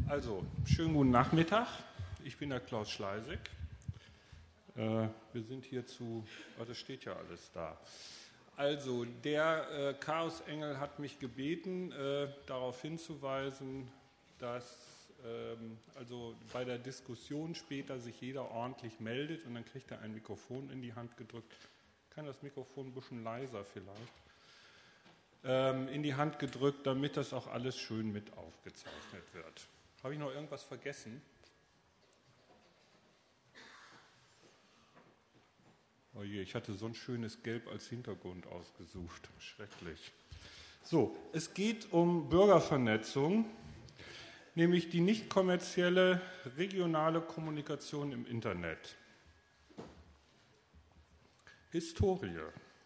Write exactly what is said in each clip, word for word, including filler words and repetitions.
Also, schönen guten Nachmittag. Ich bin der Klaus Schleisig. Äh, wir sind hier zu, oh, das steht ja alles da. Also, der äh, Chaosengel hat mich gebeten, äh, darauf hinzuweisen, dass ähm, also bei der Diskussion später sich jeder ordentlich meldet und dann kriegt er ein Mikrofon in die Hand gedrückt. Kann das Mikrofon ein bisschen leiser vielleicht? Ähm, in die Hand gedrückt, damit das auch alles schön mit aufgezeichnet wird. Habe ich noch irgendwas vergessen? Oh je, ich hatte so ein schönes Gelb als Hintergrund ausgesucht. Schrecklich. So, es geht um Bürgervernetzung, nämlich die nicht kommerzielle regionale Kommunikation im Internet. Historie.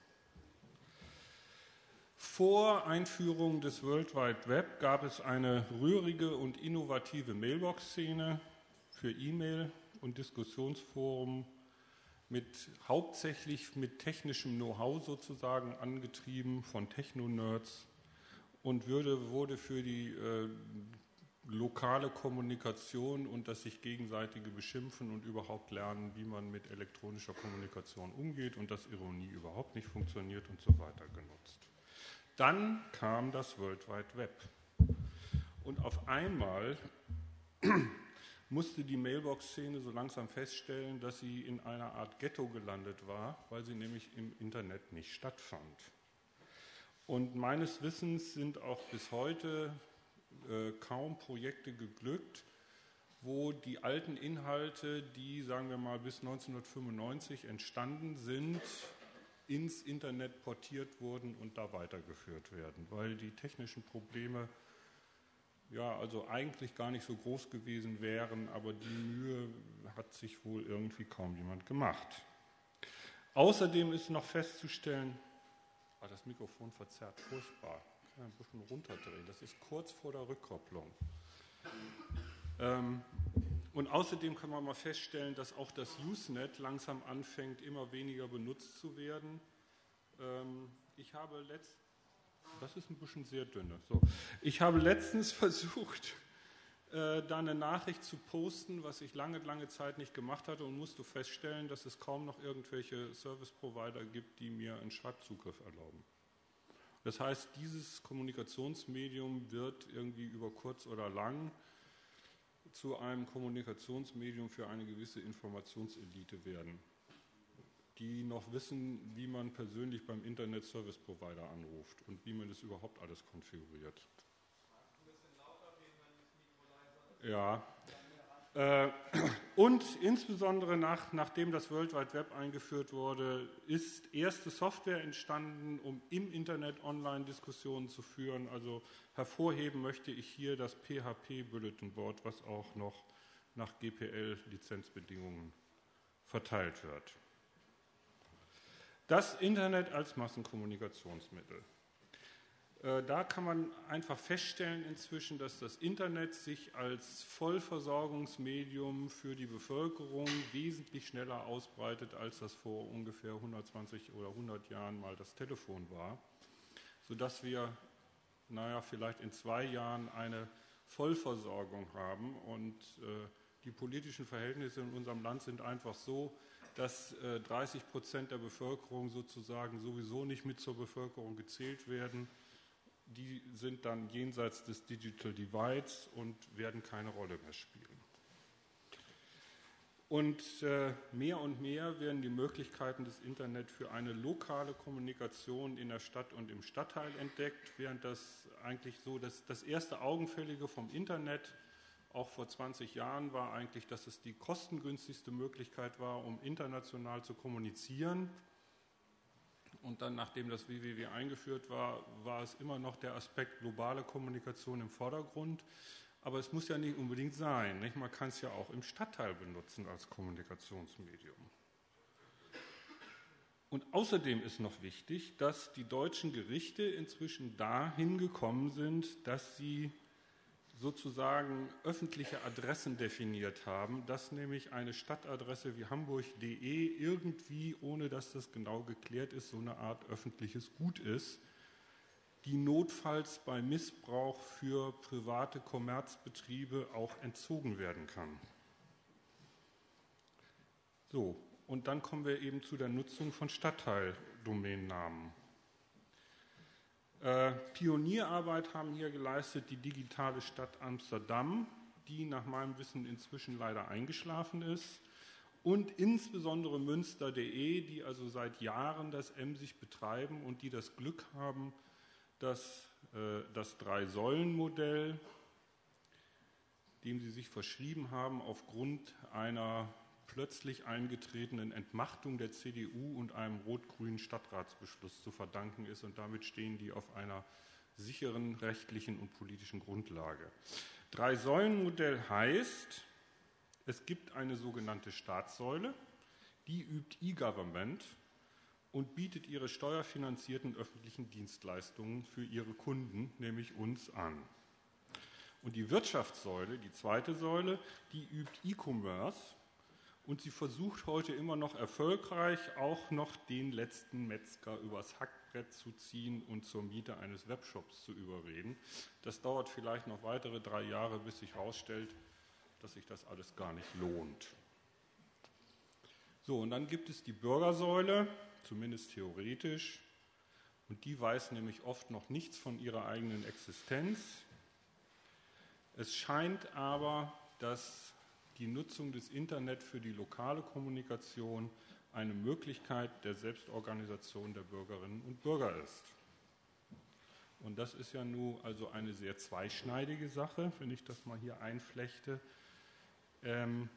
Vor Einführung des World Wide Web gab es eine rührige und innovative Mailbox-Szene für E-Mail und Diskussionsforen mit hauptsächlich mit technischem Know-how sozusagen angetrieben von Techno-Nerds und würde, wurde für die äh, lokale Kommunikation und das sich gegenseitige Beschimpfen und überhaupt lernen, wie man mit elektronischer Kommunikation umgeht und dass Ironie überhaupt nicht funktioniert und so weiter genutzt. Dann kam das World Wide Web und auf einmal musste die Mailbox-Szene so langsam feststellen, dass sie in einer Art Ghetto gelandet war, weil sie nämlich im Internet nicht stattfand. Und meines Wissens sind auch bis heute äh, kaum Projekte geglückt, wo die alten Inhalte, die, sagen wir mal, bis neunzehnhundertfünfundneunzig entstanden sind, ins Internet portiert wurden und da weitergeführt werden, weil die technischen Probleme ja also eigentlich gar nicht so groß gewesen wären, aber die Mühe hat sich wohl irgendwie kaum jemand gemacht. Außerdem ist noch festzustellen, ah, das Mikrofon verzerrt furchtbar, ich kann ein bisschen runterdrehen, das ist kurz vor der Rückkopplung. Ähm, Und außerdem kann man mal feststellen, dass auch das Usenet langsam anfängt, immer weniger benutzt zu werden. Ähm, ich habe letzt, das ist ein bisschen sehr dünne. So. Ich habe letztens versucht, äh, da eine Nachricht zu posten, was ich lange, lange Zeit nicht gemacht hatte und musste feststellen, dass es kaum noch irgendwelche Service-Provider gibt, die mir einen Schreibzugriff erlauben. Das heißt, dieses Kommunikationsmedium wird irgendwie über kurz oder lang zu einem Kommunikationsmedium für eine gewisse Informationselite werden, die noch wissen, wie man persönlich beim Internet-Service-Provider anruft und wie man das überhaupt alles konfiguriert. Ja. Äh, und insbesondere nach, nachdem das World Wide Web eingeführt wurde, ist erste Software entstanden, um im Internet Online-Diskussionen zu führen. Also hervorheben möchte ich hier das P H P-Bulletin Board, was auch noch nach G P L-Lizenzbedingungen verteilt wird. Das Internet als Massenkommunikationsmittel. Da kann man einfach feststellen inzwischen, dass das Internet sich als Vollversorgungsmedium für die Bevölkerung wesentlich schneller ausbreitet, als das vor ungefähr hundertzwanzig oder hundert Jahren mal das Telefon war, sodass wir, naja, vielleicht in zwei Jahren eine Vollversorgung haben und äh, die politischen Verhältnisse in unserem Land sind einfach so, dass äh, dreißig Prozent der Bevölkerung sozusagen sowieso nicht mit zur Bevölkerung gezählt werden. Die sind dann jenseits des Digital Divides und werden keine Rolle mehr spielen. Und äh, mehr und mehr werden die Möglichkeiten des Internet für eine lokale Kommunikation in der Stadt und im Stadtteil entdeckt, während das eigentlich so, dass das erste Augenfällige vom Internet auch vor zwanzig Jahren war eigentlich, dass es die kostengünstigste Möglichkeit war, um international zu kommunizieren. Und dann, nachdem das W W W eingeführt war, war es immer noch der Aspekt globale Kommunikation im Vordergrund. Aber es muss ja nicht unbedingt sein, nicht? Man kann es ja auch im Stadtteil benutzen als Kommunikationsmedium. Und außerdem ist noch wichtig, dass die deutschen Gerichte inzwischen dahin gekommen sind, dass sie sozusagen öffentliche Adressen definiert haben, dass nämlich eine Stadtadresse wie hamburg punkt de irgendwie, ohne dass das genau geklärt ist, so eine Art öffentliches Gut ist, die notfalls bei Missbrauch für private Kommerzbetriebe auch entzogen werden kann. So, und dann kommen wir eben zu der Nutzung von Stadtteildomänennamen. Äh, Pionierarbeit haben hier geleistet die digitale Stadt Amsterdam, die nach meinem Wissen inzwischen leider eingeschlafen ist, und insbesondere Münster punkt de, die also seit Jahren das emsig betreiben und die das Glück haben, dass äh, das Drei-Säulen-Modell, dem sie sich verschrieben haben, aufgrund einer plötzlich eingetretenen Entmachtung der C D U und einem rot-grünen Stadtratsbeschluss zu verdanken ist, und damit stehen die auf einer sicheren rechtlichen und politischen Grundlage. Drei-Säulen-Modell heißt, es gibt eine sogenannte Staatssäule, die übt E-Government und bietet ihre steuerfinanzierten öffentlichen Dienstleistungen für ihre Kunden, nämlich uns, an. Und die Wirtschaftssäule, die zweite Säule, die übt E-Commerce und sie versucht heute immer noch erfolgreich, auch noch den letzten Metzger übers Hackbrett zu ziehen und zur Miete eines Webshops zu überreden. Das dauert vielleicht noch weitere drei Jahre, bis sich herausstellt, dass sich das alles gar nicht lohnt. So, und dann gibt es die Bürgersäule, zumindest theoretisch, und die weiß nämlich oft noch nichts von ihrer eigenen Existenz. Es scheint aber, dass die Nutzung des Internet für die lokale Kommunikation eine Möglichkeit der Selbstorganisation der Bürgerinnen und Bürger ist. Und das ist ja nun also eine sehr zweischneidige Sache, wenn ich das mal hier einflechte. Ähm,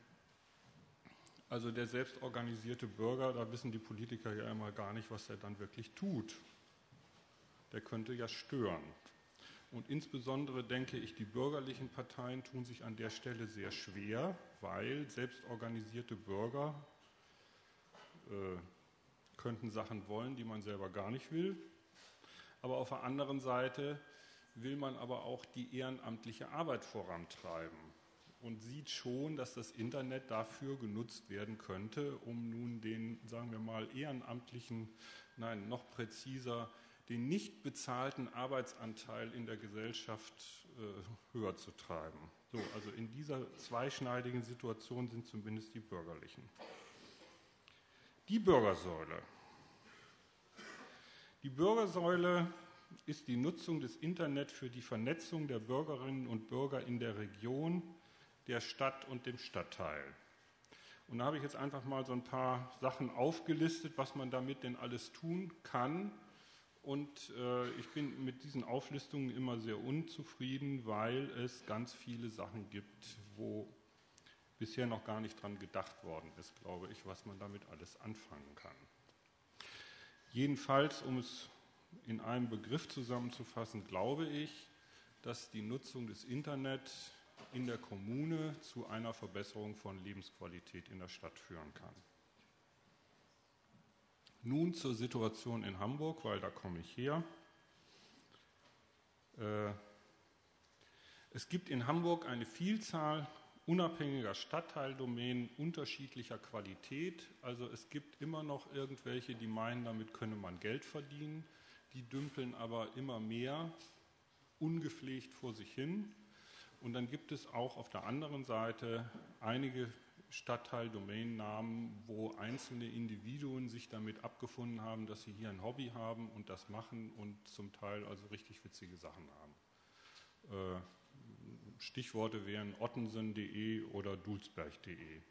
also der selbstorganisierte Bürger, da wissen die Politiker ja immer gar nicht, was er dann wirklich tut. Der könnte ja stören. Und insbesondere denke ich, die bürgerlichen Parteien tun sich an der Stelle sehr schwer, weil selbstorganisierte Bürger äh, könnten Sachen wollen, die man selber gar nicht will. Aber auf der anderen Seite will man aber auch die ehrenamtliche Arbeit vorantreiben und sieht schon, dass das Internet dafür genutzt werden könnte, um nun den, sagen wir mal, ehrenamtlichen, nein, noch präziser, den nicht bezahlten Arbeitsanteil in der Gesellschaft äh, höher zu treiben. So, also in dieser zweischneidigen Situation sind zumindest die Bürgerlichen. Die Bürgersäule. Die Bürgersäule ist die Nutzung des Internet für die Vernetzung der Bürgerinnen und Bürger in der Region, der Stadt und dem Stadtteil. Und da habe ich jetzt einfach mal so ein paar Sachen aufgelistet, was man damit denn alles tun kann. Und äh, ich bin mit diesen Auflistungen immer sehr unzufrieden, weil es ganz viele Sachen gibt, wo bisher noch gar nicht dran gedacht worden ist, glaube ich, was man damit alles anfangen kann. Jedenfalls, um es in einem Begriff zusammenzufassen, glaube ich, dass die Nutzung des Internet in der Kommune zu einer Verbesserung von Lebensqualität in der Stadt führen kann. Nun zur Situation in Hamburg, weil da komme ich her. Äh, es gibt in Hamburg eine Vielzahl unabhängiger Stadtteildomänen unterschiedlicher Qualität. Also es gibt immer noch irgendwelche, die meinen, damit könne man Geld verdienen. Die dümpeln aber immer mehr ungepflegt vor sich hin. Und dann gibt es auch auf der anderen Seite einige Stadtteil-Domänennamen, wo einzelne Individuen sich damit abgefunden haben, dass sie hier ein Hobby haben und das machen und zum Teil also richtig witzige Sachen haben. Äh, Stichworte wären ottensen punkt de oder dulsberg punkt de.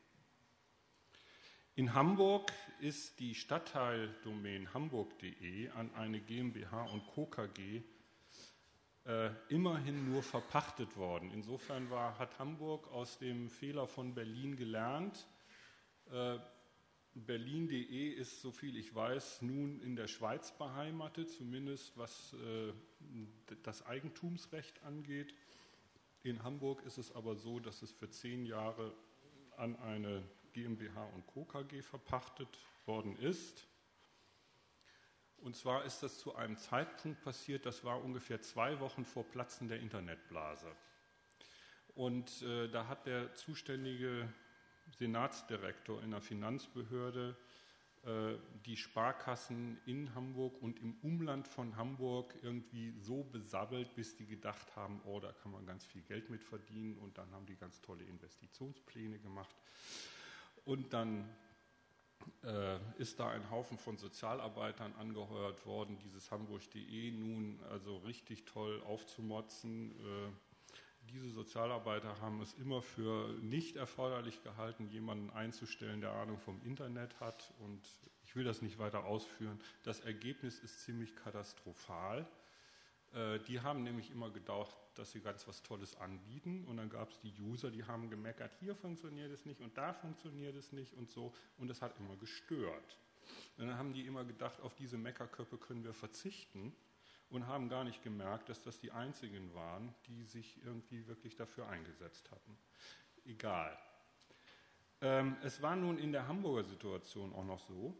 In Hamburg ist die Stadtteildomain hamburg punkt de an eine GmbH und Co. KG Äh, immerhin nur verpachtet worden. Insofern war, hat Hamburg aus dem Fehler von Berlin gelernt. Äh, Berlin punkt de ist, soviel ich weiß, nun in der Schweiz beheimatet, zumindest was äh, das Eigentumsrecht angeht. In Hamburg ist es aber so, dass es für zehn Jahre an eine GmbH und Co. KG verpachtet worden ist. Und zwar ist das zu einem Zeitpunkt passiert, das war ungefähr zwei Wochen vor Platzen der Internetblase. Und äh, da hat der zuständige Senatsdirektor in der Finanzbehörde die Sparkassen in Hamburg und im Umland von Hamburg irgendwie so besabbelt, bis die gedacht haben, oh, da kann man ganz viel Geld mit verdienen, und dann haben die ganz tolle Investitionspläne gemacht. Und dann äh, ist da ein Haufen von Sozialarbeitern angeheuert worden, dieses hamburg punkt de nun also richtig toll aufzumotzen. Äh, Diese Sozialarbeiter haben es immer für nicht erforderlich gehalten, jemanden einzustellen, der Ahnung vom Internet hat. Und ich will das nicht weiter ausführen. Das Ergebnis ist ziemlich katastrophal. Die haben nämlich immer gedacht, dass sie ganz was Tolles anbieten. Und dann gab es die User, die haben gemeckert, hier funktioniert es nicht und da funktioniert es nicht und so. Und das hat immer gestört. Und dann haben die immer gedacht, auf diese Meckerköpfe können wir verzichten. Und haben gar nicht gemerkt, dass das die einzigen waren, die sich irgendwie wirklich dafür eingesetzt hatten. Egal. Ähm, es war nun in der Hamburger Situation auch noch so.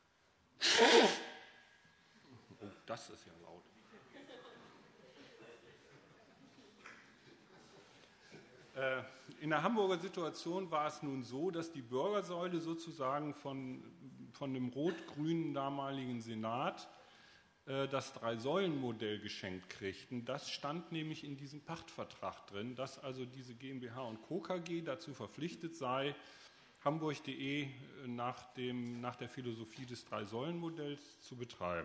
Oh, das ist ja laut. Äh, in der Hamburger Situation war es nun so, dass die Bürgersäule sozusagen von, von dem rot-grünen damaligen Senat das Drei-Säulen-Modell geschenkt kriegten. Das stand nämlich in diesem Pachtvertrag drin, dass also diese GmbH und Co. K G dazu verpflichtet sei, hamburg punkt de nach, dem, nach der Philosophie des Drei-Säulen-Modells zu betreiben.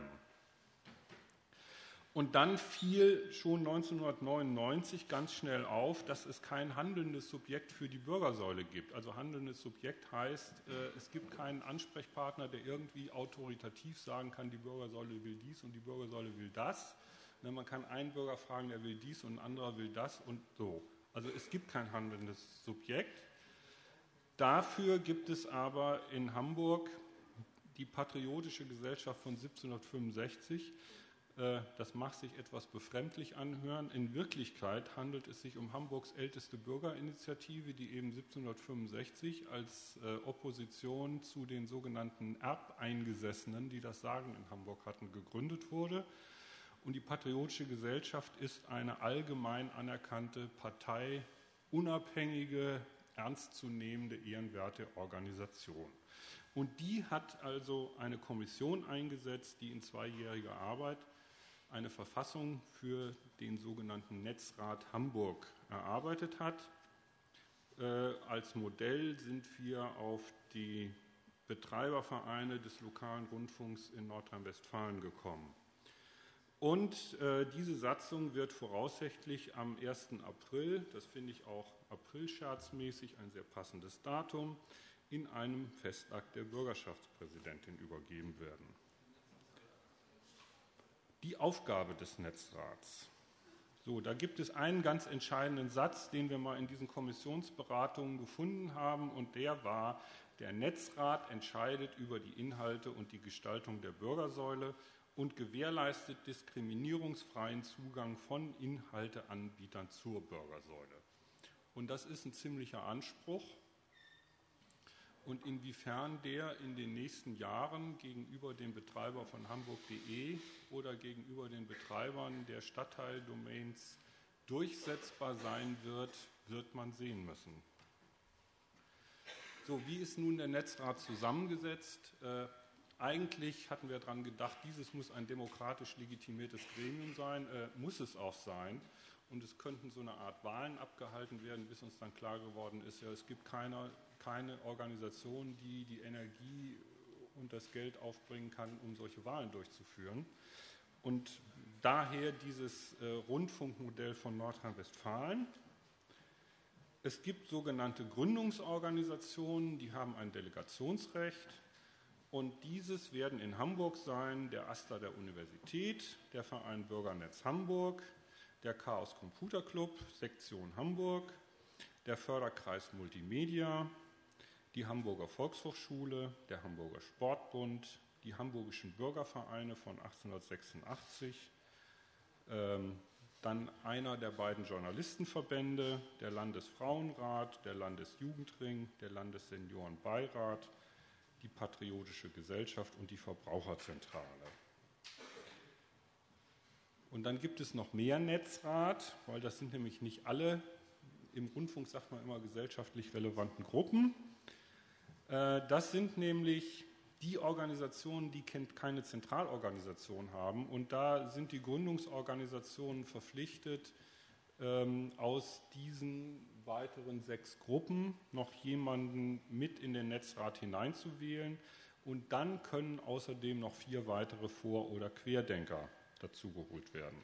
Und dann fiel schon neunzehnhundertneunundneunzig ganz schnell auf, dass es kein handelndes Subjekt für die Bürgersäule gibt. Also handelndes Subjekt heißt, es gibt keinen Ansprechpartner, der irgendwie autoritativ sagen kann, die Bürgersäule will dies und die Bürgersäule will das. Man kann einen Bürger fragen, der will dies, und ein anderer will das und so. Also es gibt kein handelndes Subjekt. Dafür gibt es aber in Hamburg die Patriotische Gesellschaft von siebzehnhundertfünfundsechzig. Das mag sich etwas befremdlich anhören. In Wirklichkeit handelt es sich um Hamburgs älteste Bürgerinitiative, die eben siebzehnhundertfünfundsechzig als Opposition zu den sogenannten Erbeingesessenen, die das Sagen in Hamburg hatten, gegründet wurde. Und die Patriotische Gesellschaft ist eine allgemein anerkannte, parteiunabhängige, ernstzunehmende, ehrenwerte Organisation. Und die hat also eine Kommission eingesetzt, die in zweijähriger Arbeit eine Verfassung für den sogenannten Netzrat Hamburg erarbeitet hat. Äh, als Modell sind wir auf die Betreibervereine des lokalen Rundfunks in Nordrhein-Westfalen gekommen. Und äh, diese Satzung wird voraussichtlich am ersten April, das finde ich auch aprilscherzmäßig ein sehr passendes Datum, in einem Festakt der Bürgerschaftspräsidentin übergeben werden. Die Aufgabe des Netzrats. So, da gibt es einen ganz entscheidenden Satz, den wir mal in diesen Kommissionsberatungen gefunden haben, und der war, der Netzrat entscheidet über die Inhalte und die Gestaltung der Bürgersäule und gewährleistet diskriminierungsfreien Zugang von Inhalteanbietern zur Bürgersäule. Und das ist ein ziemlicher Anspruch. Und inwiefern der in den nächsten Jahren gegenüber dem Betreiber von hamburg punkt de oder gegenüber den Betreibern der Stadtteildomains durchsetzbar sein wird, wird man sehen müssen. So, wie ist nun der Netzrat zusammengesetzt? Äh, eigentlich hatten wir daran gedacht, dieses muss ein demokratisch legitimiertes Gremium sein, äh, muss es auch sein. Und es könnten so eine Art Wahlen abgehalten werden, bis uns dann klar geworden ist, ja, es gibt keine, keine Organisation, die die Energie und das Geld aufbringen kann, um solche Wahlen durchzuführen. Und daher dieses äh, Rundfunkmodell von Nordrhein-Westfalen. Es gibt sogenannte Gründungsorganisationen, die haben ein Delegationsrecht. Und dieses werden in Hamburg sein der AStA der Universität, der Verein Bürgernetz Hamburg, der Chaos Computer Club, Sektion Hamburg, der Förderkreis Multimedia, die Hamburger Volkshochschule, der Hamburger Sportbund, die Hamburgischen Bürgervereine von achtzehnhundertsechsundachtzig, ähm, dann einer der beiden Journalistenverbände, der Landesfrauenrat, der Landesjugendring, der Landesseniorenbeirat, die Patriotische Gesellschaft und die Verbraucherzentrale. Und dann gibt es noch mehr Netzrat, weil das sind nämlich nicht alle, im Rundfunk sagt man immer gesellschaftlich relevanten Gruppen. Das sind nämlich die Organisationen, die keine Zentralorganisation haben. Und da sind die Gründungsorganisationen verpflichtet, ähm, aus diesen weiteren sechs Gruppen noch jemanden mit in den Netzrat hineinzuwählen. Und dann können außerdem noch vier weitere Vor- oder Querdenker dazugeholt werden.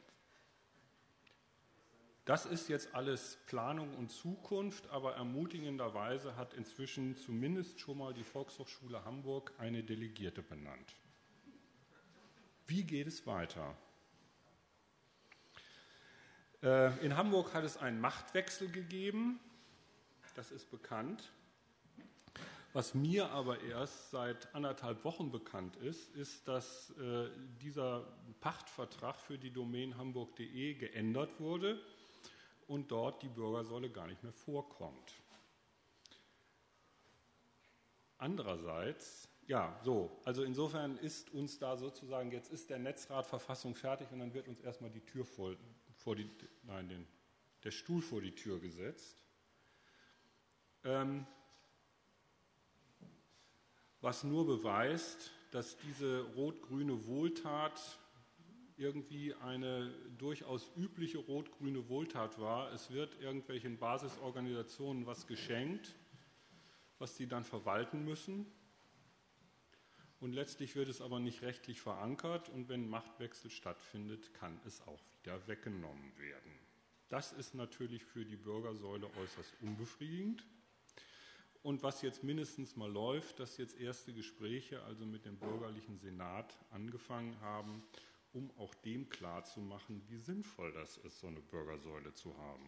Das ist jetzt alles Planung und Zukunft, aber ermutigenderweise hat inzwischen zumindest schon mal die Volkshochschule Hamburg eine Delegierte benannt. Wie geht es weiter? In Hamburg hat es einen Machtwechsel gegeben, das ist bekannt. Was mir aber erst seit anderthalb Wochen bekannt ist, ist, dass äh, dieser Pachtvertrag für die Domain hamburg punkt de geändert wurde und dort die Bürgersäule gar nicht mehr vorkommt. Andererseits, ja, so, also insofern ist uns da sozusagen, jetzt ist der Netzrat Verfassung fertig und dann wird uns erstmal die Tür vor, vor die, nein, den, der Stuhl vor die Tür gesetzt. Ähm, was nur beweist, dass diese rot-grüne Wohltat irgendwie eine durchaus übliche rot-grüne Wohltat war. Es wird irgendwelchen Basisorganisationen was geschenkt, was sie dann verwalten müssen. Und letztlich wird es aber nicht rechtlich verankert und wenn Machtwechsel stattfindet, kann es auch wieder weggenommen werden. Das ist natürlich für die Bürgersäule äußerst unbefriedigend. Und was jetzt mindestens mal läuft, dass jetzt erste Gespräche, also mit dem bürgerlichen Senat, angefangen haben, um auch dem klarzumachen, wie sinnvoll das ist, so eine Bürgersäule zu haben.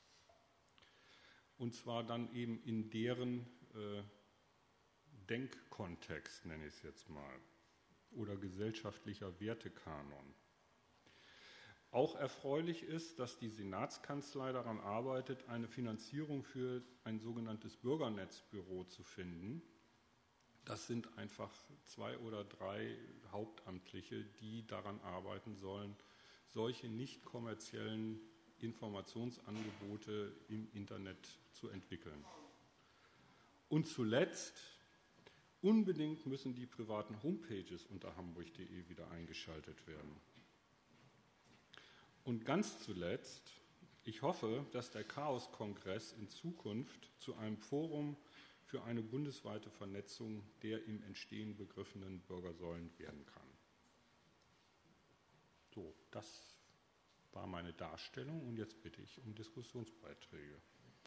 Und zwar dann eben in deren äh, Denkkontext, nenne ich es jetzt mal, oder gesellschaftlicher Wertekanon. Auch erfreulich ist, dass die Senatskanzlei daran arbeitet, eine Finanzierung für ein sogenanntes Bürgernetzbüro zu finden. Das sind einfach zwei oder drei Hauptamtliche, die daran arbeiten sollen, solche nicht kommerziellen Informationsangebote im Internet zu entwickeln. Und zuletzt, unbedingt müssen die privaten Homepages unter hamburg punkt de wieder eingeschaltet werden. Und ganz zuletzt, ich hoffe, dass der Chaos-Kongress in Zukunft zu einem Forum für eine bundesweite Vernetzung der im Entstehen begriffenen Bürgersäulen werden kann. So, das war meine Darstellung und jetzt bitte ich um Diskussionsbeiträge.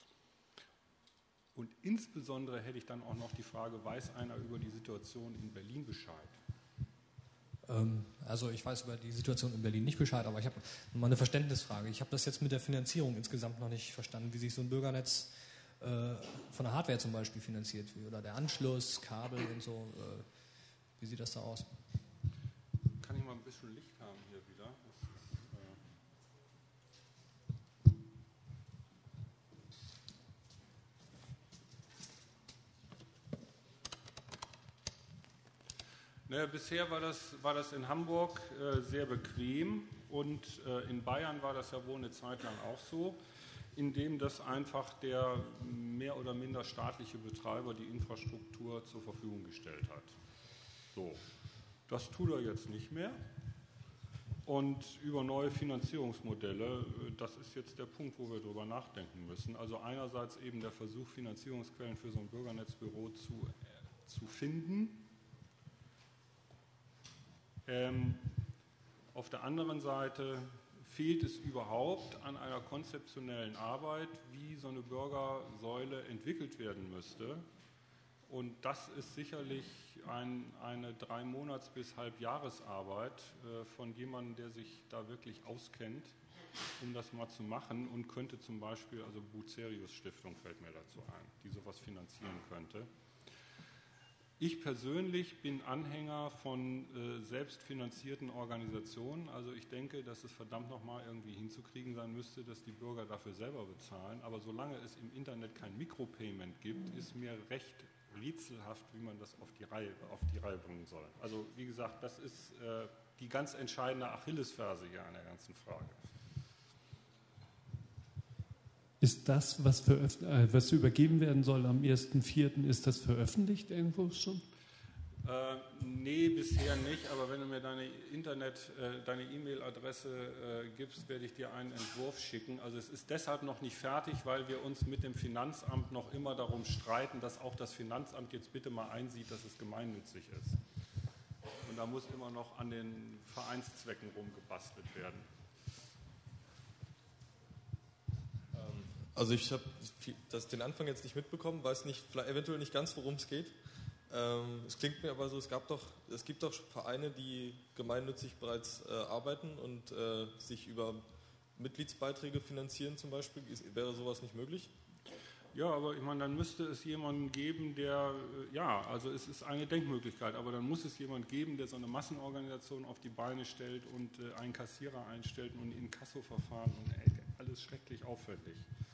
Und insbesondere hätte ich dann auch noch die Frage, weiß einer über die Situation in Berlin Bescheid? Also ich weiß über die Situation in Berlin nicht Bescheid, aber ich habe mal eine Verständnisfrage. Ich habe das jetzt mit der Finanzierung insgesamt noch nicht verstanden, wie sich so ein Bürgernetz äh, von der Hardware zum Beispiel finanziert, oder der Anschluss, Kabel und so. Äh, wie sieht das da aus? Kann ich mal ein bisschen Licht haben hier wieder? Das ist, äh naja, bisher war das, war das in Hamburg äh, sehr bequem und äh, in Bayern war das ja wohl eine Zeit lang auch so, indem das einfach der mehr oder minder staatliche Betreiber die Infrastruktur zur Verfügung gestellt hat. So, das tut er jetzt nicht mehr. Und über neue Finanzierungsmodelle, das ist jetzt der Punkt, wo wir darüber nachdenken müssen. Also einerseits eben der Versuch, Finanzierungsquellen für so ein Bürgernetzbüro zu, äh, zu finden. Ähm, auf der anderen Seite fehlt es überhaupt an einer konzeptionellen Arbeit, wie so eine Bürgersäule entwickelt werden müsste. Und das ist sicherlich ein, eine drei Monats- bis Halbjahresarbeit äh, von jemandem, der sich da wirklich auskennt, um das mal zu machen und könnte zum Beispiel, also Bucerius Stiftung fällt mir dazu ein, die sowas finanzieren könnte. Ich persönlich bin Anhänger von äh, selbstfinanzierten Organisationen. Also ich denke, dass es verdammt nochmal irgendwie hinzukriegen sein müsste, dass die Bürger dafür selber bezahlen. Aber solange es im Internet kein Micropayment gibt, ist mir recht rätselhaft, wie man das auf die Reihe, auf die Reihe bringen soll. Also wie gesagt, das ist äh, die ganz entscheidende Achillesferse hier an der ganzen Frage. Ist das, was, veröf- äh, was übergeben werden soll am ersten vierten, ist das veröffentlicht irgendwo schon? Äh, nee, bisher nicht, aber wenn du mir deine Internet, äh, deine E-Mail-Adresse äh, gibst, werde ich dir einen Entwurf schicken. Also es ist deshalb noch nicht fertig, weil wir uns mit dem Finanzamt noch immer darum streiten, dass auch das Finanzamt jetzt bitte mal einsieht, dass es gemeinnützig ist. Und da muss immer noch an den Vereinszwecken rumgebastelt werden. Also ich habe den Anfang jetzt nicht mitbekommen, weiß nicht, vielleicht eventuell nicht ganz, worum es geht. Ähm, es klingt mir aber so, es gab doch, es gibt doch Vereine, die gemeinnützig bereits äh, arbeiten und äh, sich über Mitgliedsbeiträge finanzieren zum Beispiel. Ist, wäre sowas nicht möglich? Ja, aber ich meine, dann müsste es jemanden geben, der, ja, also es ist eine Denkmöglichkeit, aber dann muss es jemand geben, der so eine Massenorganisation auf die Beine stellt und äh, einen Kassierer einstellt und Inkassoverfahren und ey, alles schrecklich aufwendig.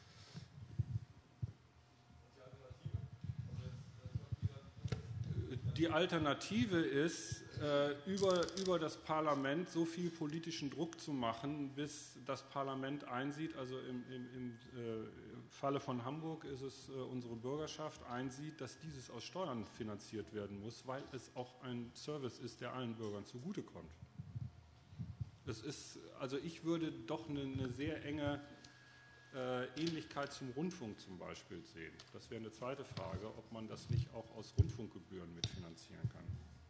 Die Alternative ist, äh, über, über das Parlament so viel politischen Druck zu machen, bis das Parlament einsieht, also im, im, im äh, Falle von Hamburg ist es äh, unsere Bürgerschaft einsieht, dass dieses aus Steuern finanziert werden muss, weil es auch ein Service ist, der allen Bürgern zugutekommt. Es ist, also ich würde doch eine, eine sehr enge Äh, Ähnlichkeit zum Rundfunk zum Beispiel sehen. Das wäre eine zweite Frage, ob man das nicht auch aus Rundfunkgebühren mitfinanzieren kann.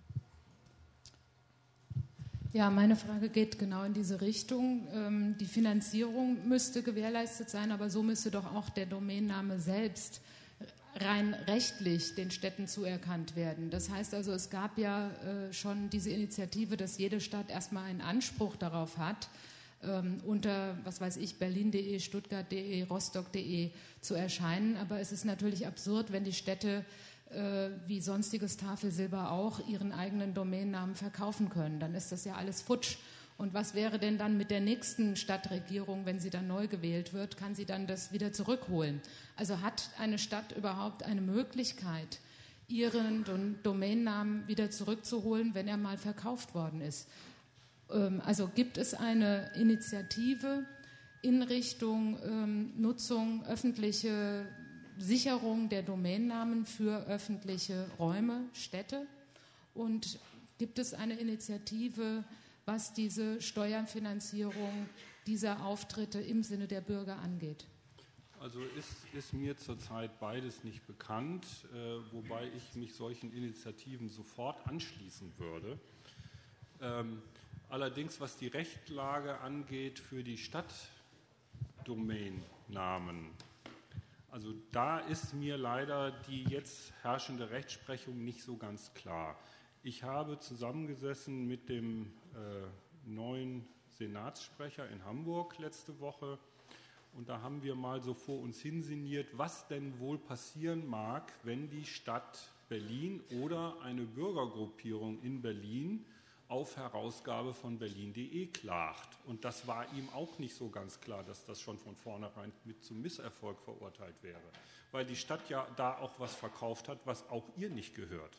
Ja, meine Frage geht genau in diese Richtung. Ähm, die Finanzierung müsste gewährleistet sein, aber so müsste doch auch der Domainname selbst rein rechtlich den Städten zuerkannt werden. Das heißt also, es gab ja äh, schon diese Initiative, dass jede Stadt erstmal einen Anspruch darauf hat, Ähm, unter, was weiß ich, berlin punkt de, stuttgart punkt de, rostock punkt de zu erscheinen. Aber es ist natürlich absurd, wenn die Städte äh, wie sonstiges Tafelsilber auch ihren eigenen Domainnamen verkaufen können. Dann ist das ja alles futsch. Und was wäre denn dann mit der nächsten Stadtregierung, wenn sie dann neu gewählt wird? Kann sie dann das wieder zurückholen? Also hat eine Stadt überhaupt eine Möglichkeit, ihren Domainnamen wieder zurückzuholen, wenn er mal verkauft worden ist? Also gibt es eine Initiative in Richtung ähm, Nutzung, öffentliche Sicherung der Domainnamen für öffentliche Räume, Städte? Und gibt es eine Initiative, was diese Steuerfinanzierung dieser Auftritte im Sinne der Bürger angeht? Also ist, ist mir zurzeit beides nicht bekannt, äh, wobei ich mich solchen Initiativen sofort anschließen würde. Ähm, Allerdings, was die Rechtslage angeht für die Stadtdomainnamen, also da ist mir leider die jetzt herrschende Rechtsprechung nicht so ganz klar. Ich habe zusammengesessen mit dem äh, neuen Senatssprecher in Hamburg letzte Woche und da haben wir mal so vor uns hinsinniert, was denn wohl passieren mag, wenn die Stadt Berlin oder eine Bürgergruppierung in Berlin auf Herausgabe von berlin punkt de klagt. Und das war ihm auch nicht so ganz klar, dass das schon von vornherein mit zum Misserfolg verurteilt wäre. Weil die Stadt ja da auch was verkauft hat, was auch ihr nicht gehört.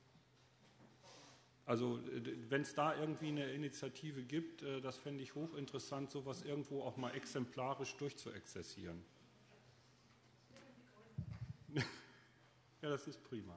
Also wenn es da irgendwie eine Initiative gibt, das fände ich hochinteressant, sowas irgendwo auch mal exemplarisch durchzuexerzieren. Ja, das ist prima.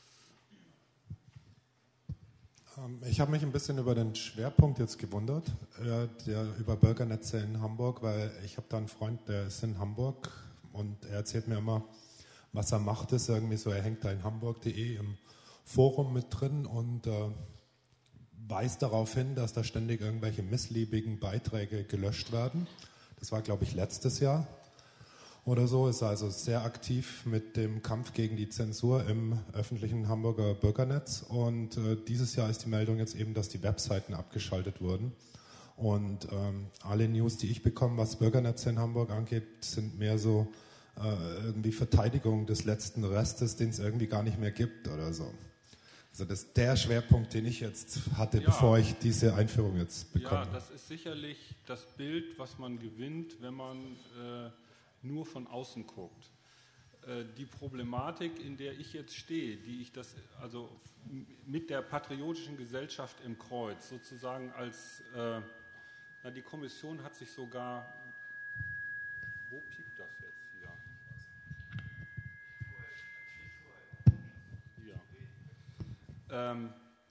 Ich habe mich ein bisschen über den Schwerpunkt jetzt gewundert, äh, der über Bürgernetze in Hamburg, weil ich habe da einen Freund, der ist in Hamburg und er erzählt mir immer, was er macht, ist irgendwie so, er hängt da in hamburg punkt de im Forum mit drin und äh, weist darauf hin, dass da ständig irgendwelche missliebigen Beiträge gelöscht werden. Das war, glaube ich, letztes Jahr oder so, ist also sehr aktiv mit dem Kampf gegen die Zensur im öffentlichen Hamburger Bürgernetz. Und äh, dieses Jahr ist die Meldung jetzt eben, dass die Webseiten abgeschaltet wurden. Und ähm, alle News, die ich bekomme, was Bürgernetze in Hamburg angeht, sind mehr so äh, irgendwie Verteidigung des letzten Restes, den es irgendwie gar nicht mehr gibt oder so. Also das ist der Schwerpunkt, den ich jetzt hatte, ja, bevor ich diese Einführung jetzt bekomme. Ja, das ist sicherlich das Bild, was man gewinnt, wenn man äh, nur von außen guckt. Äh, die Problematik, in der ich jetzt stehe, die ich das, also mit der patriotischen Gesellschaft im Kreuz sozusagen als, äh, na, die Kommission hat sich sogar, wo piept das jetzt hier? Ja. Ähm,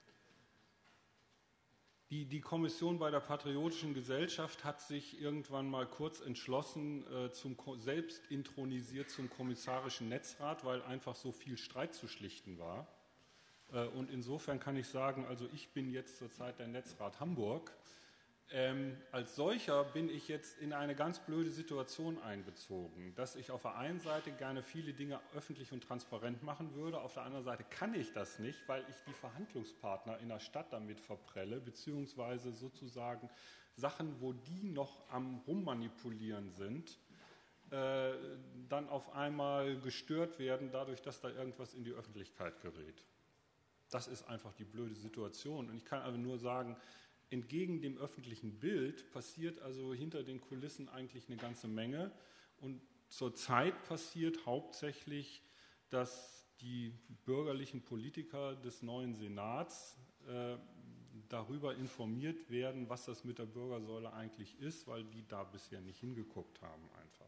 die, die Kommission bei der Patriotischen Gesellschaft hat sich irgendwann mal kurz entschlossen, äh, zum, selbst intronisiert zum Kommissarischen Netzrat, weil einfach so viel Streit zu schlichten war. Äh, und insofern kann ich sagen, also ich bin jetzt zurzeit der Netzrat Hamburg. Ähm, als solcher bin ich jetzt in eine ganz blöde Situation einbezogen, dass ich auf der einen Seite gerne viele Dinge öffentlich und transparent machen würde, auf der anderen Seite kann ich das nicht, weil ich die Verhandlungspartner in der Stadt damit verprelle, beziehungsweise sozusagen Sachen, wo die noch am Rummanipulieren sind, äh, dann auf einmal gestört werden, dadurch, dass da irgendwas in die Öffentlichkeit gerät. Das ist einfach die blöde Situation und ich kann aber nur sagen, entgegen dem öffentlichen Bild passiert also hinter den Kulissen eigentlich eine ganze Menge. Und zurzeit passiert hauptsächlich, dass die bürgerlichen Politiker des neuen Senats äh, darüber informiert werden, was das mit der Bürgersäule eigentlich ist, weil die da bisher nicht hingeguckt haben einfach.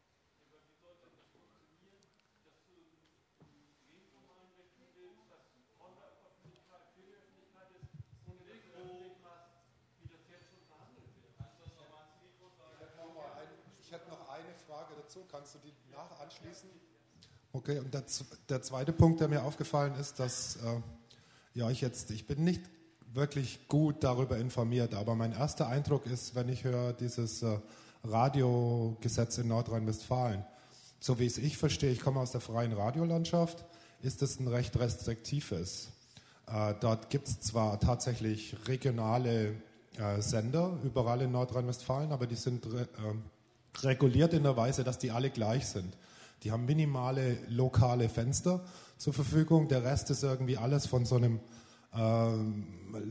Ich hätte noch eine Frage dazu. Kannst du die nach anschließen? Okay, und der, der zweite Punkt, der mir aufgefallen ist, dass äh, ja, ich jetzt, ich bin nicht wirklich gut darüber informiert, aber mein erster Eindruck ist, wenn ich höre dieses äh, Radiogesetz in Nordrhein-Westfalen, so wie es ich verstehe, ich komme aus der freien Radiolandschaft, ist es ein recht restriktives. Äh, dort gibt es zwar tatsächlich regionale äh, Sender überall in Nordrhein-Westfalen, aber die sind äh, reguliert in der Weise, dass die alle gleich sind. Die haben minimale lokale Fenster zur Verfügung. Der Rest ist irgendwie alles von so einem ähm,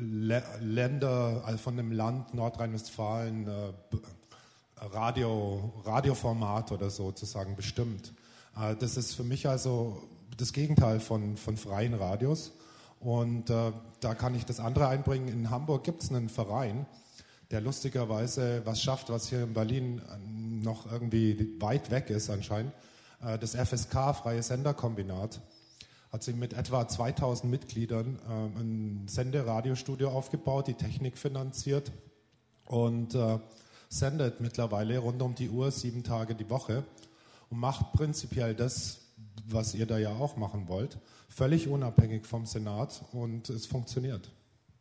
Länder, also von einem Land Nordrhein-Westfalen äh, Radio, Radioformat oder so sozusagen bestimmt. Äh, das ist für mich also das Gegenteil von, von freien Radios. Und äh, da kann ich das andere einbringen. In Hamburg gibt es einen Verein, der lustigerweise was schafft, was hier in Berlin noch irgendwie weit weg ist anscheinend. Das F S K, Freie Senderkombinat, hat sich mit etwa zweitausend Mitgliedern ein Senderadiostudio aufgebaut, die Technik finanziert und sendet mittlerweile rund um die Uhr, sieben Tage die Woche und macht prinzipiell das, was ihr da ja auch machen wollt, völlig unabhängig vom Senat und es funktioniert.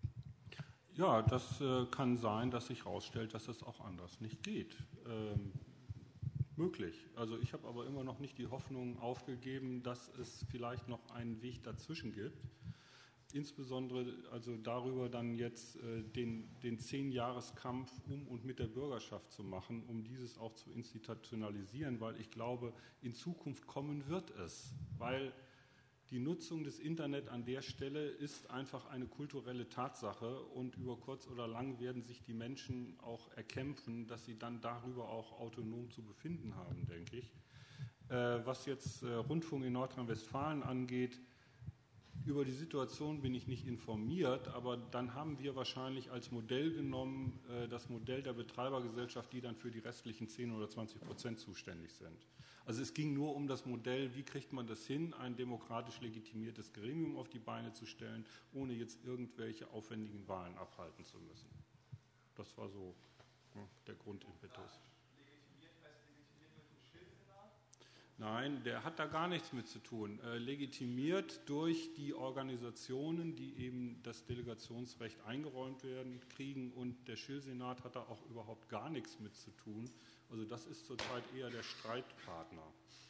Ja, das äh, kann sein, dass sich herausstellt, dass es auch anders nicht geht. Ähm, möglich. Also ich habe aber immer noch nicht die Hoffnung aufgegeben, dass es vielleicht noch einen Weg dazwischen gibt. Insbesondere also darüber dann jetzt äh, den, den Zehn-Jahres-Kampf um und mit der Bürgerschaft zu machen, um dieses auch zu institutionalisieren, weil ich glaube, in Zukunft kommen wird es, weil die Nutzung des Internet an der Stelle ist einfach eine kulturelle Tatsache und über kurz oder lang werden sich die Menschen auch erkämpfen, dass sie dann darüber auch autonom zu befinden haben, denke ich. Äh, was jetzt äh, Rundfunk in Nordrhein-Westfalen angeht, über die Situation bin ich nicht informiert, aber dann haben wir wahrscheinlich als Modell genommen äh, das Modell der Betreibergesellschaft, die dann für die restlichen zehn oder zwanzig Prozent zuständig sind. Also es ging nur um das Modell, wie kriegt man das hin, ein demokratisch legitimiertes Gremium auf die Beine zu stellen, ohne jetzt irgendwelche aufwendigen Wahlen abhalten zu müssen. Das war so ja, der Grundimpetus. Nein, der hat da gar nichts mit zu tun. Äh, legitimiert durch die Organisationen, die eben das Delegationsrecht eingeräumt werden, kriegen und der Schillsenat hat da auch überhaupt gar nichts mit zu tun. Also das ist zurzeit eher der Streitpartner.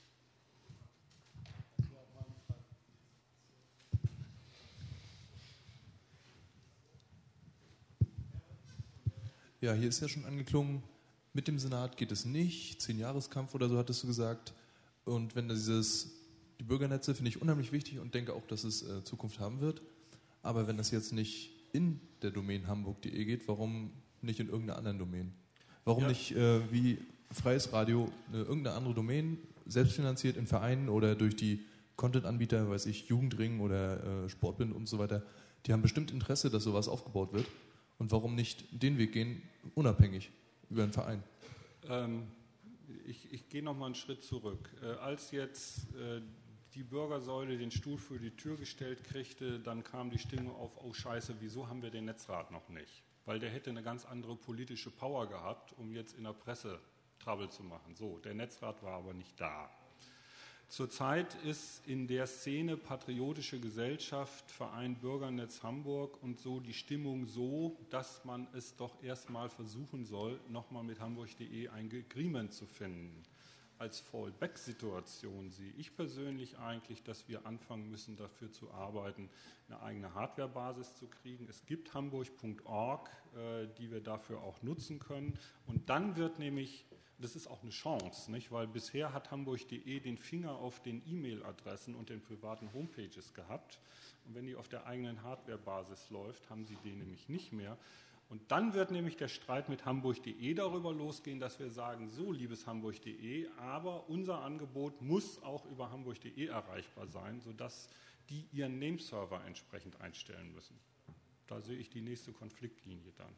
Ja, hier ist ja schon angeklungen, mit dem Senat geht es nicht, Zehn-Jahres-Kampf oder so hattest du gesagt. Und wenn dieses, die Bürgernetze finde ich unheimlich wichtig und denke auch, dass es äh, Zukunft haben wird. Aber wenn das jetzt nicht in der Domain hamburg punkt de geht, warum nicht in irgendeiner anderen Domain? Warum ja. nicht äh, wie Freies Radio eine, irgendeine andere Domain, selbstfinanziert in Vereinen oder durch die Content-Anbieter, weiß ich, Jugendring oder äh, Sportbild und so weiter, die haben bestimmt Interesse, dass sowas aufgebaut wird. Und warum nicht den Weg gehen, unabhängig über einen Verein? Ähm. Ich, ich gehe noch mal einen Schritt zurück. Äh, als jetzt äh, die Bürgersäule den Stuhl für die Tür gestellt kriegte, dann kam die Stimmung auf, oh Scheiße, wieso haben wir den Netzrat noch nicht? Weil der hätte eine ganz andere politische Power gehabt, um jetzt in der Presse Trouble zu machen. So, der Netzrat war aber nicht da. Zurzeit ist in der Szene Patriotische Gesellschaft, Verein Bürgernetz Hamburg und so die Stimmung so, dass man es doch erstmal versuchen soll, nochmal mit hamburg punkt de ein Agreement zu finden. Als Fallback-Situation sehe ich persönlich eigentlich, dass wir anfangen müssen, dafür zu arbeiten, eine eigene Hardwarebasis zu kriegen. Es gibt hamburg punkt org, äh, die wir dafür auch nutzen können. Und dann wird nämlich, das ist auch eine Chance, nicht? Weil bisher hat hamburg punkt de den Finger auf den E-Mail-Adressen und den privaten Homepages gehabt. Und wenn die auf der eigenen Hardwarebasis läuft, haben sie den nämlich nicht mehr. Und dann wird nämlich der Streit mit hamburg punkt de darüber losgehen, dass wir sagen, so liebes hamburg punkt de, aber unser Angebot muss auch über hamburg punkt de erreichbar sein, sodass die ihren Nameserver entsprechend einstellen müssen. Da sehe ich die nächste Konfliktlinie dann.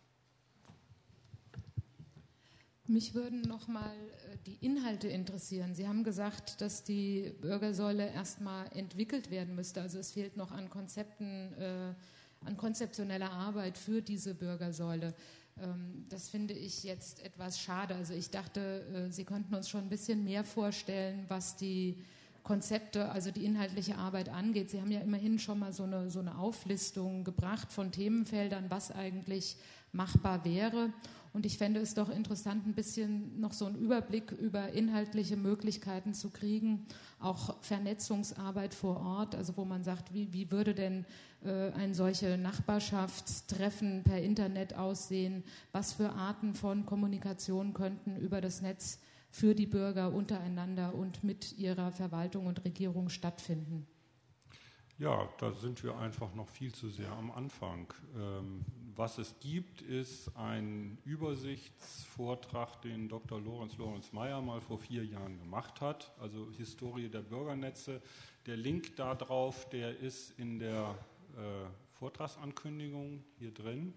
Mich würden noch mal die Inhalte interessieren. Sie haben gesagt, dass die Bürgersäule erstmal entwickelt werden müsste. Also es fehlt noch an Konzepten, äh, an konzeptioneller Arbeit für diese Bürgersäule. Ähm, das finde ich jetzt etwas schade. Also ich dachte, äh, Sie könnten uns schon ein bisschen mehr vorstellen, was die Konzepte, also die inhaltliche Arbeit angeht. Sie haben ja immerhin schon mal so eine, so eine Auflistung gebracht von Themenfeldern, was eigentlich machbar wäre. Und ich fände es doch interessant, ein bisschen noch so einen Überblick über inhaltliche Möglichkeiten zu kriegen, auch Vernetzungsarbeit vor Ort, also wo man sagt, wie, wie würde denn äh, ein solche Nachbarschaftstreffen per Internet aussehen, was für Arten von Kommunikation könnten über das Netz für die Bürger untereinander und mit ihrer Verwaltung und Regierung stattfinden. Ja, da sind wir einfach noch viel zu sehr am Anfang. Ähm, was es gibt, ist ein Übersichtsvortrag, den Doktor Lorenz Lorenz Meyer mal vor vier Jahren gemacht hat, also Historie der Bürgernetze. Der Link da drauf, der ist in der äh, Vortragsankündigung hier drin.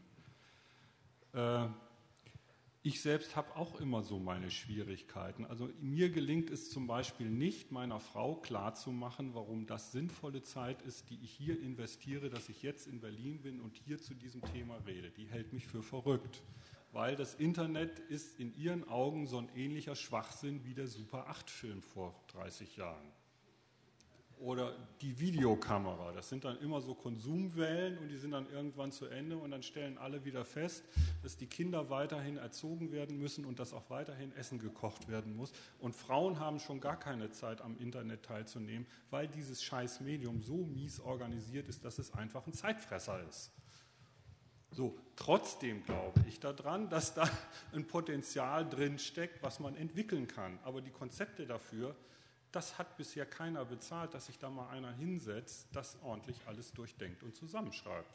Äh, Ich selbst habe auch immer so meine Schwierigkeiten. Also mir gelingt es zum Beispiel nicht, meiner Frau klarzumachen, warum das sinnvolle Zeit ist, die ich hier investiere, dass ich jetzt in Berlin bin und hier zu diesem Thema rede. Die hält mich für verrückt, weil das Internet ist in ihren Augen so ein ähnlicher Schwachsinn wie der Super acht Film vor dreißig Jahren. Oder die Videokamera, das sind dann immer so Konsumwellen und die sind dann irgendwann zu Ende und dann stellen alle wieder fest, dass die Kinder weiterhin erzogen werden müssen und dass auch weiterhin Essen gekocht werden muss. Und Frauen haben schon gar keine Zeit, am Internet teilzunehmen, weil dieses scheiß Medium so mies organisiert ist, dass es einfach ein Zeitfresser ist. So, trotzdem glaube ich daran, dass da ein Potenzial drin steckt, was man entwickeln kann. Aber die Konzepte dafür, das hat bisher keiner bezahlt, dass sich da mal einer hinsetzt, das ordentlich alles durchdenkt und zusammenschreibt.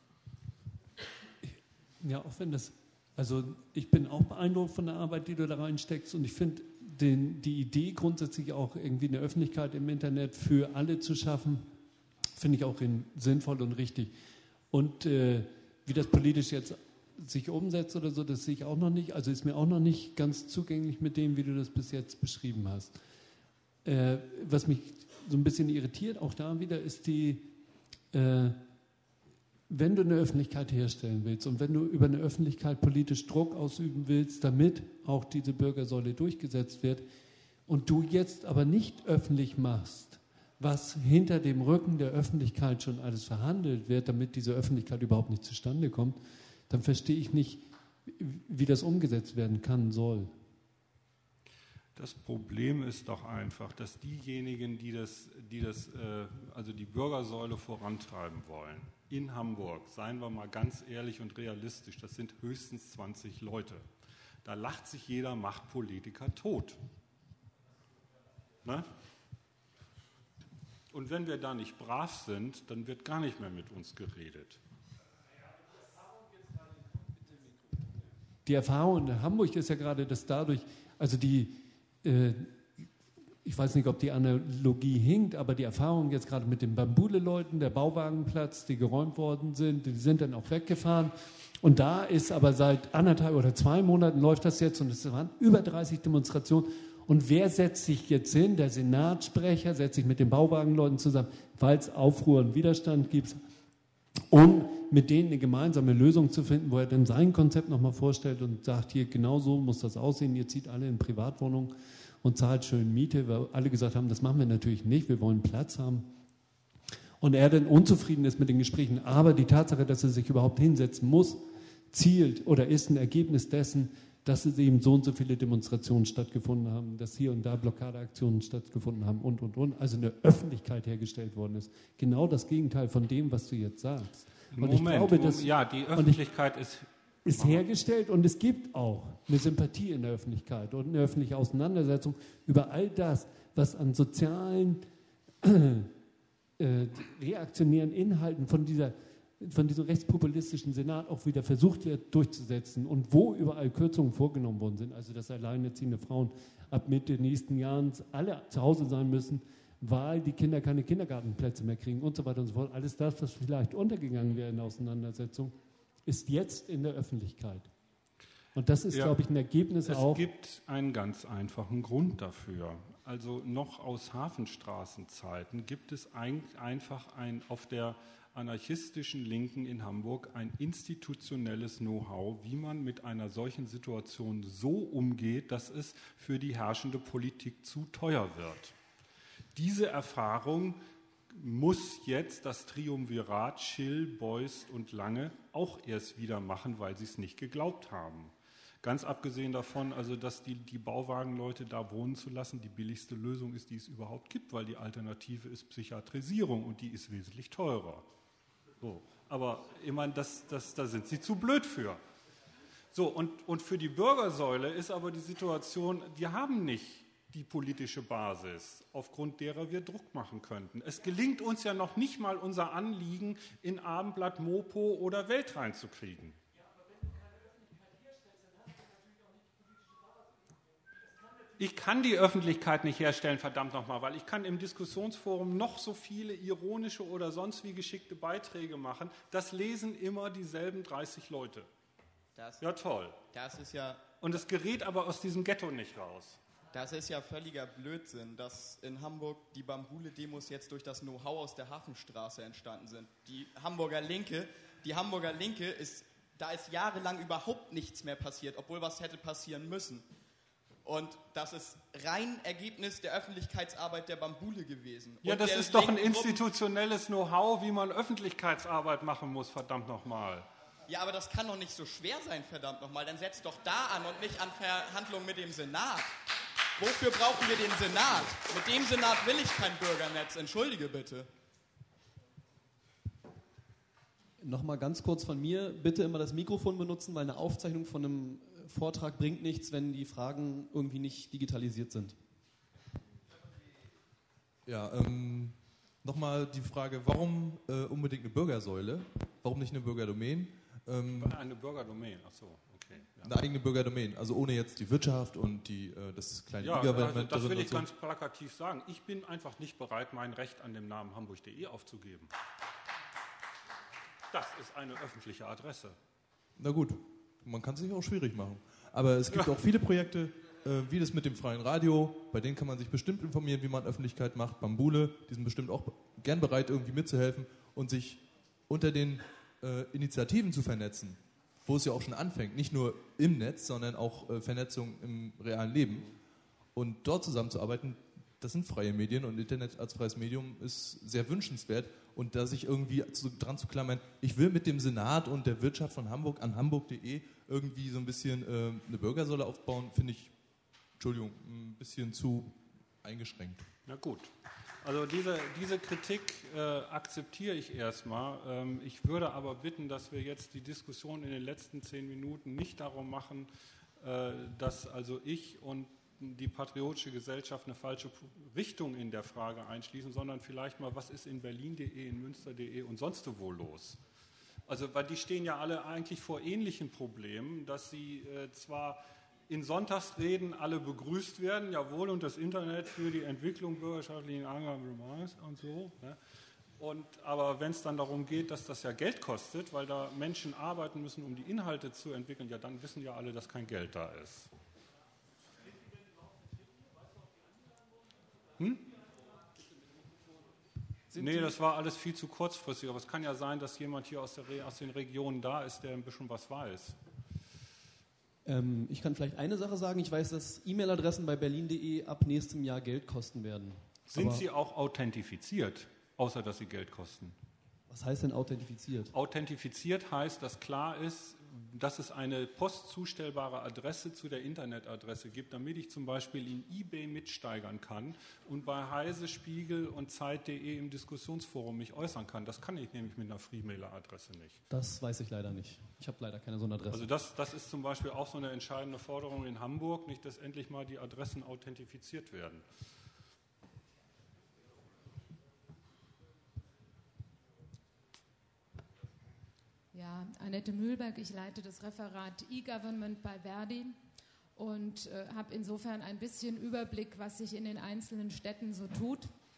Ja, auch wenn das, also ich bin auch beeindruckt von der Arbeit, die du da reinsteckst und ich finde die Idee grundsätzlich auch irgendwie eine Öffentlichkeit im Internet für alle zu schaffen, finde ich auch in, sinnvoll und richtig. Und äh, wie das politisch jetzt sich umsetzt oder so, das sehe ich auch noch nicht, also ist mir auch noch nicht ganz zugänglich mit dem, wie du das bis jetzt beschrieben hast. Äh, was mich so ein bisschen irritiert, auch da wieder, ist die, äh, wenn du eine Öffentlichkeit herstellen willst und wenn du über eine Öffentlichkeit politisch Druck ausüben willst, damit auch diese Bürgersäule durchgesetzt wird und du jetzt aber nicht öffentlich machst, was hinter dem Rücken der Öffentlichkeit schon alles verhandelt wird, damit diese Öffentlichkeit überhaupt nicht zustande kommt, dann verstehe ich nicht, wie das umgesetzt werden kann, soll. Das Problem ist doch einfach, dass diejenigen, die das, die das, äh, also die Bürgersäule vorantreiben wollen, in Hamburg, seien wir mal ganz ehrlich und realistisch, das sind höchstens zwanzig Leute. Da lacht sich jeder Machtpolitiker tot. Ne? Und wenn wir da nicht brav sind, dann wird gar nicht mehr mit uns geredet. Die Erfahrung in Hamburg ist ja gerade, dass dadurch, also die ich weiß nicht, ob die Analogie hinkt, aber die Erfahrung jetzt gerade mit den Bambule-Leuten, der Bauwagenplatz, die geräumt worden sind, die sind dann auch weggefahren. Und da ist aber seit anderthalb oder zwei Monaten läuft das jetzt und es waren über dreißig Demonstrationen Und wer setzt sich jetzt hin? Der Senatssprecher setzt sich mit den Bauwagenleuten zusammen, weil es Aufruhr und Widerstand gibt, um mit denen eine gemeinsame Lösung zu finden, wo er dann sein Konzept nochmal vorstellt und sagt, hier genau so muss das aussehen, ihr zieht alle in Privatwohnungen und zahlt schön Miete, weil alle gesagt haben, das machen wir natürlich nicht, wir wollen Platz haben. Und er dann unzufrieden ist mit den Gesprächen, aber die Tatsache, dass er sich überhaupt hinsetzen muss, zielt oder ist ein Ergebnis dessen, dass es eben so und so viele Demonstrationen stattgefunden haben, dass hier und da Blockadeaktionen stattgefunden haben und, und, und. Also eine Öffentlichkeit hergestellt worden ist. Genau das Gegenteil von dem, was du jetzt sagst. Und Moment, ich glaube, dass, ja, die Öffentlichkeit ich, ist... ist hergestellt und es gibt auch eine Sympathie in der Öffentlichkeit und eine öffentliche Auseinandersetzung über all das, was an sozialen, äh, reaktionären Inhalten von dieser von diesem rechtspopulistischen Senat auch wieder versucht wird durchzusetzen und wo überall Kürzungen vorgenommen worden sind, also dass alleinerziehende Frauen ab Mitte nächsten Jahres alle zu Hause sein müssen, weil die Kinder keine Kindergartenplätze mehr kriegen und so weiter und so fort. Alles das, was vielleicht untergegangen wäre in der Auseinandersetzung, ist jetzt in der Öffentlichkeit. Und das ist, ja, glaube ich, ein Ergebnis es auch... Es gibt einen ganz einfachen Grund dafür. Also noch aus Hafenstraßenzeiten gibt es ein, einfach ein auf der anarchistischen Linken in Hamburg ein institutionelles Know-how, wie man mit einer solchen Situation so umgeht, dass es für die herrschende Politik zu teuer wird. Diese Erfahrung muss jetzt das Triumvirat Schill, Beust und Lange auch erst wieder machen, weil sie es nicht geglaubt haben. Ganz abgesehen davon, also dass die, die Bauwagenleute da wohnen zu lassen, die billigste Lösung ist, die es überhaupt gibt, weil die Alternative ist Psychiatrisierung und die ist wesentlich teurer. So, aber ich meine, das, das, da sind sie zu blöd für. So, und, und für die Bürgersäule ist aber die Situation, wir haben nicht die politische Basis, aufgrund derer wir Druck machen könnten. Es gelingt uns ja noch nicht mal, unser Anliegen in Abendblatt, Mopo oder Welt reinzukriegen. Ich kann die Öffentlichkeit nicht herstellen, verdammt nochmal, weil ich kann im Diskussionsforum noch so viele ironische oder sonst wie geschickte Beiträge machen. Das lesen immer dieselben dreißig Leute. Das, ja, toll. Das ist ja... Und es gerät aber aus diesem Ghetto nicht raus. Das ist ja völliger Blödsinn, dass in Hamburg die Bambule-Demos jetzt durch das Know-how aus der Hafenstraße entstanden sind. Die Hamburger Linke, die Hamburger Linke ist, da ist jahrelang überhaupt nichts mehr passiert, obwohl was hätte passieren müssen. Und das ist rein Ergebnis der Öffentlichkeitsarbeit der Bambule gewesen. Ja, und das ist doch ein institutionelles Know-how, wie man Öffentlichkeitsarbeit machen muss, verdammt nochmal. Ja, aber das kann doch nicht so schwer sein, verdammt nochmal. Dann setzt doch da an und nicht an Verhandlungen mit dem Senat. Wofür brauchen wir den Senat? Mit dem Senat will ich kein Bürgernetz. Entschuldige bitte. Nochmal ganz kurz von mir. Bitte immer das Mikrofon benutzen, weil eine Aufzeichnung von einem Vortrag bringt nichts, wenn die Fragen irgendwie nicht digitalisiert sind. Ja, ähm, nochmal die Frage, warum äh, unbedingt eine Bürgersäule? Warum nicht eine Bürgerdomain? Ähm, eine Bürgerdomain, ach so, okay. Ja. Eine eigene Bürgerdomain, also ohne jetzt die Wirtschaft und die, äh, das kleine ja, E-Government. Also das will ich so. ganz plakativ sagen. Ich bin einfach nicht bereit, mein Recht an dem Namen hamburg punkt de aufzugeben. Das ist eine öffentliche Adresse. Na gut, man kann es sich auch schwierig machen. Aber es gibt ja auch viele Projekte, äh, wie das mit dem freien Radio, bei denen kann man sich bestimmt informieren, wie man Öffentlichkeit macht. Bambule, die sind bestimmt auch gern bereit, irgendwie mitzuhelfen und sich unter den äh, Initiativen zu vernetzen, wo es ja auch schon anfängt. Nicht nur im Netz, sondern auch äh, Vernetzung im realen Leben. Und dort zusammenzuarbeiten, das sind freie Medien und Internet als freies Medium ist sehr wünschenswert. Und da sich irgendwie zu, dran zu klammern, ich will mit dem Senat und der Wirtschaft von Hamburg an hamburg punkt de irgendwie so ein bisschen äh, eine Bürgersäule aufbauen, finde ich, Entschuldigung, ein bisschen zu eingeschränkt. Na gut. Also diese, diese Kritik äh, akzeptiere ich erstmal. Ähm, ich würde aber bitten, dass wir jetzt die Diskussion in den letzten zehn Minuten nicht darum machen, äh, dass also ich und die Patriotische Gesellschaft eine falsche Richtung in der Frage einschließen, sondern vielleicht mal, was ist in berlin punkt de, in münster punkt de und sonst wo los? Also, weil die stehen ja alle eigentlich vor ähnlichen Problemen, dass sie äh, zwar in Sonntagsreden alle begrüßt werden, jawohl, und das Internet für die Entwicklung bürgerschaftlichen Engagements und so, ne? Und, aber wenn es dann darum geht, dass das ja Geld kostet, weil da Menschen arbeiten müssen, um die Inhalte zu entwickeln, ja, dann wissen ja alle, dass kein Geld da ist. Hm? Nee, das war alles viel zu kurzfristig, aber es kann ja sein, dass jemand hier aus, der Re- aus den Regionen da ist, der ein bisschen was weiß. Ähm, ich kann vielleicht eine Sache sagen. Ich weiß, dass E-Mail-Adressen bei berlin punkt de ab nächstem Jahr Geld kosten werden. Sind Aber sie auch authentifiziert, außer dass sie Geld kosten? was heißt denn authentifiziert? Authentifiziert heißt, dass klar ist, dass es eine postzustellbare Adresse zu der Internetadresse gibt, damit ich zum Beispiel in eBay mitsteigern kann und bei Heise, Spiegel und Zeit punkt de im Diskussionsforum mich äußern kann. Das kann ich nämlich mit einer Freemailer-Adresse nicht. Das weiß ich leider nicht. Ich habe leider keine so eine Adresse. Also das, das ist zum Beispiel auch so eine entscheidende Forderung in Hamburg, nicht, dass endlich mal die Adressen authentifiziert werden. Ja, Annette Mühlberg, ich leite das Referat E-Government bei Verdi und äh, habe insofern ein bisschen Überblick, was sich in den einzelnen Städten so tut.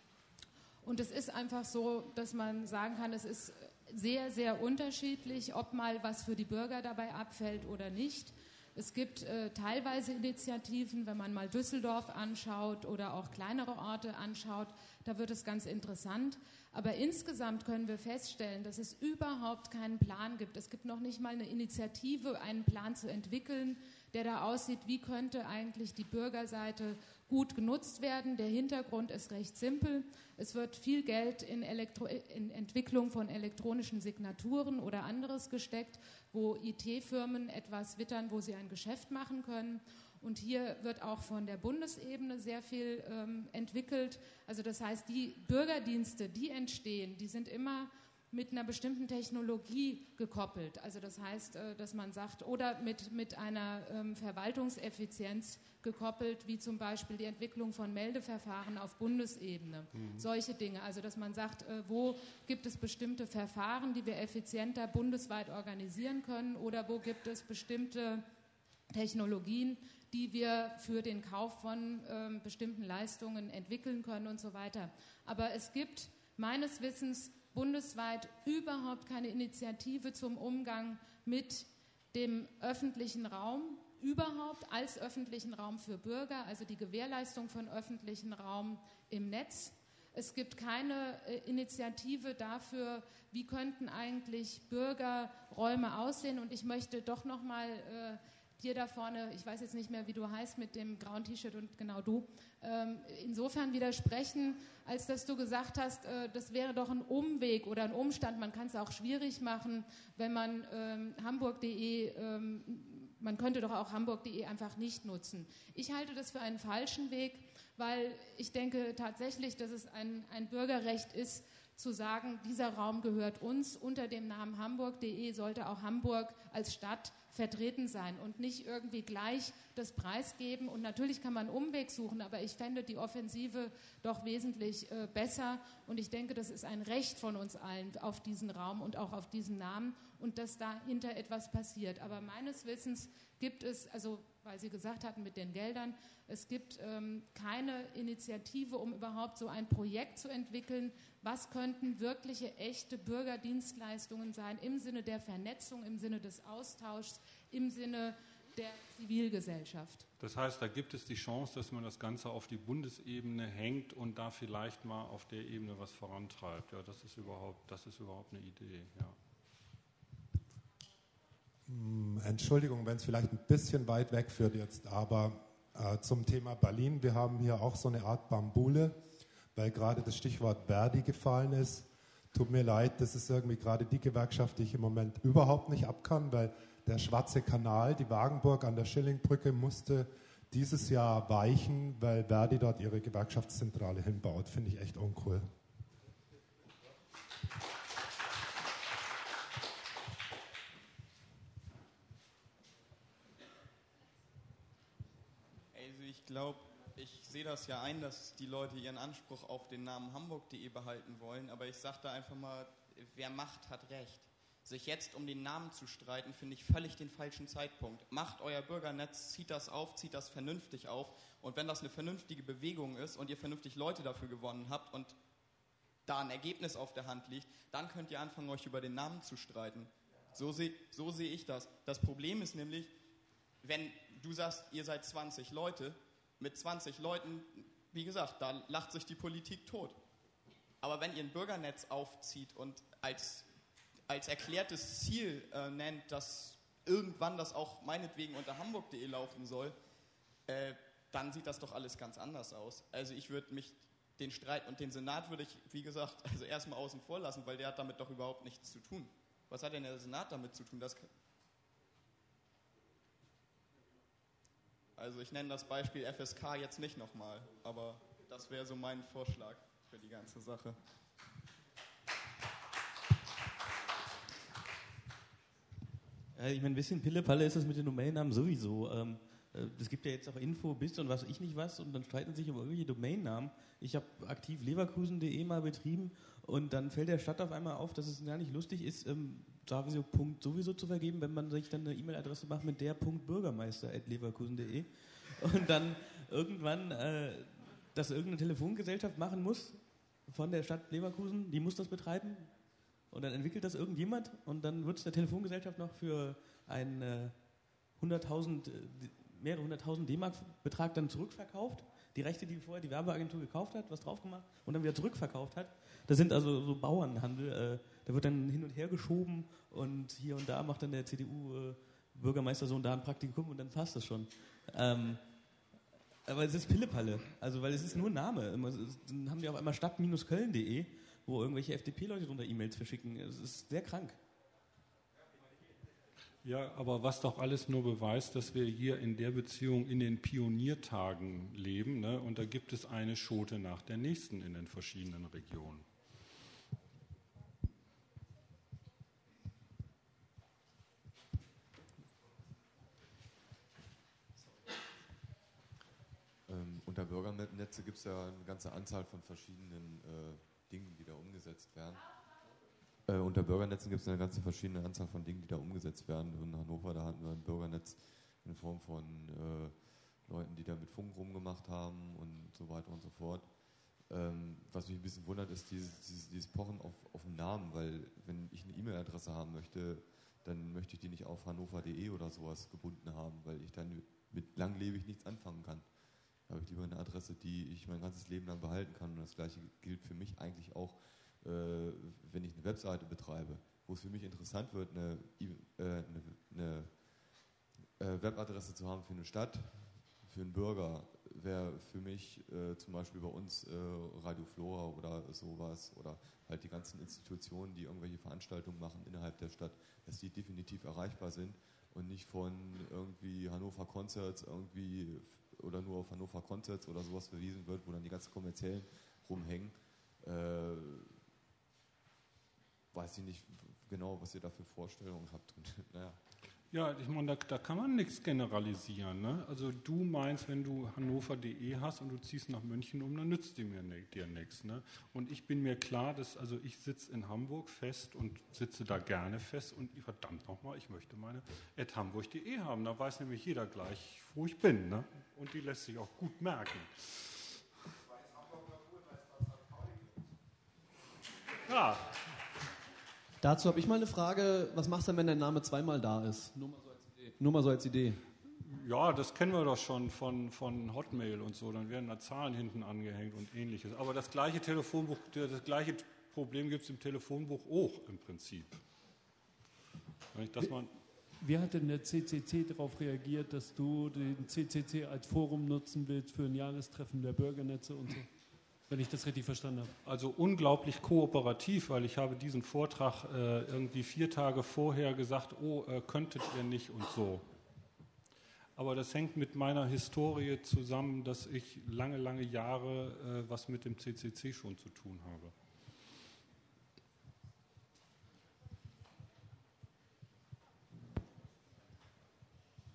Und es ist einfach so, dass man sagen kann, es ist sehr, sehr unterschiedlich, ob mal was für die Bürger dabei abfällt oder nicht. Es gibt äh, teilweise Initiativen, wenn man mal Düsseldorf anschaut oder auch kleinere Orte anschaut, da wird es ganz interessant. Aber insgesamt können wir feststellen, dass es überhaupt keinen Plan gibt. Es gibt noch nicht mal eine Initiative, einen Plan zu entwickeln, der da aussieht, wie könnte eigentlich die Bürgerseite gut genutzt werden. Der Hintergrund ist recht simpel. Es wird viel Geld in, Elektro- in Entwicklung von elektronischen Signaturen oder anderes gesteckt, wo I T-Firmen etwas wittern, wo sie ein Geschäft machen können. Und hier wird auch von der Bundesebene sehr viel ähm, entwickelt. Also das heißt, die Bürgerdienste, die entstehen, die sind immer mit einer bestimmten Technologie gekoppelt. Also das heißt, äh, dass man sagt, oder mit, mit einer ähm, Verwaltungseffizienz gekoppelt, wie zum Beispiel die Entwicklung von Meldeverfahren auf Bundesebene. Mhm. Solche Dinge. Also dass man sagt, äh, wo gibt es bestimmte Verfahren, die wir effizienter bundesweit organisieren können, oder wo gibt es bestimmte Technologien, die wir für den Kauf von ähm, bestimmten Leistungen entwickeln können und so weiter. Aber es gibt meines Wissens bundesweit überhaupt keine Initiative zum Umgang mit dem öffentlichen Raum, überhaupt als öffentlichen Raum für Bürger, also die Gewährleistung von öffentlichen Raum im Netz. Es gibt keine äh, Initiative dafür, wie könnten eigentlich Bürgerräume aussehen. Und ich möchte doch noch mal äh, dir da vorne, ich weiß jetzt nicht mehr, wie du heißt, mit dem grauen T-Shirt und genau du, ähm, insofern widersprechen, als dass du gesagt hast, äh, das wäre doch ein Umweg oder ein Umstand, man kann es auch schwierig machen, wenn man ähm, hamburg punkt de, ähm, man könnte doch auch hamburg punkt de einfach nicht nutzen. Ich halte das für einen falschen Weg, weil ich denke tatsächlich, dass es ein, ein Bürgerrecht ist, zu sagen, dieser Raum gehört uns. Unter dem Namen hamburg punkt de sollte auch Hamburg als Stadt vertreten sein und nicht irgendwie gleich das preisgeben. Und natürlich kann man einen Umweg suchen, aber ich fände die Offensive doch wesentlich äh, besser. Und ich denke, das ist ein Recht von uns allen auf diesen Raum und auch auf diesen Namen und dass dahinter etwas passiert. Aber meines Wissens gibt es, also weil Sie gesagt hatten mit den Geldern, es gibt ähm, keine Initiative, um überhaupt so ein Projekt zu entwickeln. Was könnten wirkliche, echte Bürgerdienstleistungen sein im Sinne der Vernetzung, im Sinne des Austauschs, im Sinne der Zivilgesellschaft? Das heißt, da gibt es die Chance, dass man das Ganze auf die Bundesebene hängt und da vielleicht mal auf der Ebene was vorantreibt. Ja, das ist überhaupt, das ist überhaupt eine Idee. Ja. Entschuldigung, wenn es vielleicht ein bisschen weit weg führt jetzt, aber äh, zum Thema Berlin, wir haben hier auch so eine Art Bambule, weil gerade das Stichwort Verdi gefallen ist. Tut mir leid, das ist irgendwie gerade die Gewerkschaft, die ich im Moment überhaupt nicht ab kann, weil der Schwarze Kanal, die Wagenburg an der Schillingbrücke, musste dieses Jahr weichen, weil Verdi dort ihre Gewerkschaftszentrale hinbaut. Finde ich echt uncool. Ich glaube, ich sehe das ja ein, dass die Leute ihren Anspruch auf den Namen hamburg punkt de behalten wollen, aber ich sage da einfach mal, wer Macht hat Recht. Sich jetzt um den Namen zu streiten, finde ich völlig den falschen Zeitpunkt. Macht euer Bürgernetz, zieht das auf, zieht das vernünftig auf, und wenn das eine vernünftige Bewegung ist und ihr vernünftig Leute dafür gewonnen habt und da ein Ergebnis auf der Hand liegt, dann könnt ihr anfangen, euch über den Namen zu streiten. So sehe so seh ich das. Das Problem ist nämlich, wenn du sagst, ihr seid zwanzig Leute, mit zwanzig Leuten wie gesagt, da lacht sich die Politik tot. Aber wenn ihr ein Bürgernetz aufzieht und als, als erklärtes Ziel äh, nennt, dass irgendwann das auch meinetwegen unter hamburg punkt de laufen soll, äh, dann sieht das doch alles ganz anders aus. Also ich würde mich den Streit und den Senat würde ich, wie gesagt, also erstmal außen vor lassen, weil der hat damit doch überhaupt nichts zu tun. Was hat denn der Senat damit zu tun? Das also ich nenne das Beispiel F S K jetzt nicht nochmal, aber das wäre so mein Vorschlag für die ganze Sache. Ich meine, ein bisschen Pille-Palle ist das mit den Domainnamen sowieso. Ähm, es gibt ja jetzt auch Info, Bist und was ich nicht was und dann streiten sich über irgendwelche Domainnamen. Ich habe aktiv leverkusen punkt de mal betrieben und dann fällt der Stadt auf einmal auf, dass es gar nicht lustig ist, ähm, sowieso Punkt sowieso zu vergeben, wenn man sich dann eine E-Mail-Adresse macht mit der Punkt bürgermeister at leverkusen punkt de und dann irgendwann äh, das irgendeine Telefongesellschaft machen muss von der Stadt Leverkusen, die muss das betreiben und dann entwickelt das irgendjemand und dann wird es der Telefongesellschaft noch für einen äh, hunderttausend, äh, mehrere hunderttausend D-Mark-Betrag dann zurückverkauft. Die Rechte, die vorher die Werbeagentur gekauft hat, was drauf gemacht und dann wieder zurückverkauft hat. Das sind also so Bauernhandel. Äh, da wird dann hin und her geschoben und hier und da macht dann der C D U-Bürgermeistersohn da ein Praktikum und dann passt das schon. Ähm, aber es ist Pillepalle, also weil es ist nur ein Name. Dann haben die auf einmal stadt Köln punkt de, wo irgendwelche F D P-Leute drunter E-Mails verschicken. Es ist sehr krank. Ja, aber was doch alles nur beweist, dass wir hier in der Beziehung in den Pioniertagen leben, ne? Und da gibt es eine Schote nach der nächsten in den verschiedenen Regionen. Ähm, unter Bürgernetze gibt es ja eine ganze Anzahl von verschiedenen äh, Dingen, die da umgesetzt werden. Äh, unter Bürgernetzen gibt es eine ganze verschiedene Anzahl von Dingen, die da umgesetzt werden. In Hannover, da hatten wir ein Bürgernetz in Form von äh, Leuten, die da mit Funk rumgemacht haben und so weiter und so fort. Ähm, was mich ein bisschen wundert, ist dieses, dieses, dieses Pochen auf, auf den Namen, weil wenn ich eine E-Mail-Adresse haben möchte, dann möchte ich die nicht auf hannover punkt de oder sowas gebunden haben, weil ich dann mit langlebig nichts anfangen kann. Da habe ich lieber eine Adresse, die ich mein ganzes Leben lang behalten kann. Und das Gleiche gilt für mich eigentlich auch, äh, wenn ich eine Webseite betreibe, wo es für mich interessant wird, eine, äh, eine, eine äh, Webadresse zu haben für eine Stadt, für einen Bürger, wäre für mich äh, zum Beispiel bei uns äh, Radio Flora oder sowas oder halt die ganzen Institutionen, die irgendwelche Veranstaltungen machen innerhalb der Stadt, dass die definitiv erreichbar sind und nicht von irgendwie Hannover Concerts irgendwie oder nur auf Hannover Concerts oder sowas verwiesen wird, wo dann die ganzen Kommerziellen rumhängen. Äh, weiß ich nicht genau, was ihr da für Vorstellungen habt. Und, naja. Ja, ich meine, da, da kann man nichts generalisieren. Ne? Also du meinst, wenn du hannover punkt de hast und du ziehst nach München um, dann nützt die mir ne, dir nichts. Ne? Und ich bin mir klar, dass also ich sitze in Hamburg fest und sitze da gerne fest und verdammt nochmal, ich möchte meine at hamburg punkt de haben. Da weiß nämlich jeder gleich, wo ich bin. Ne? Und die lässt sich auch gut merken. Ja. Dazu habe ich mal eine Frage, was machst du denn, wenn der Name zweimal da ist? Nur mal so als Idee. Nur mal so als Idee. Ja, das kennen wir doch schon von, von Hotmail und so, dann werden da Zahlen hinten angehängt und ähnliches. Aber das gleiche Telefonbuch, das gleiche Problem gibt es im Telefonbuch auch im Prinzip. Dass man Wie hat denn der C C C darauf reagiert, dass du den C C C als Forum nutzen willst für ein Jahrestreffen der Bürgernetze und so? Wenn ich das richtig verstanden habe. Also unglaublich kooperativ, weil ich habe diesen Vortrag äh, irgendwie vier Tage vorher gesagt, oh, äh, könntet ihr nicht und so. Aber das hängt mit meiner Historie zusammen, dass ich lange, lange Jahre äh, was mit dem C C C schon zu tun habe.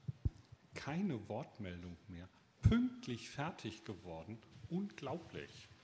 Keine Wortmeldung mehr. Pünktlich fertig geworden. Unglaublich.